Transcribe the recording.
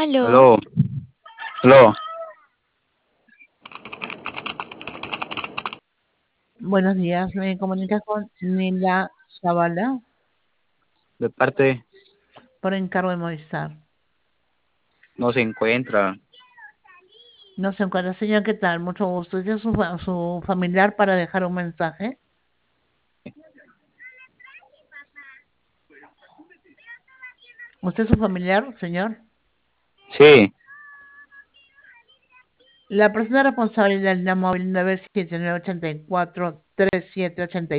Aló, Aló, aló, Buenos días, me comunica con Nila Zavala de parte por encargo de Movistar. no se encuentra. No se encuentra, señor, ¿qué tal? Mucho gusto. ¿Es su familiar para dejar un mensaje? ¿Usted es su familiar, señor? Sí, La persona responsable del móvil 979843780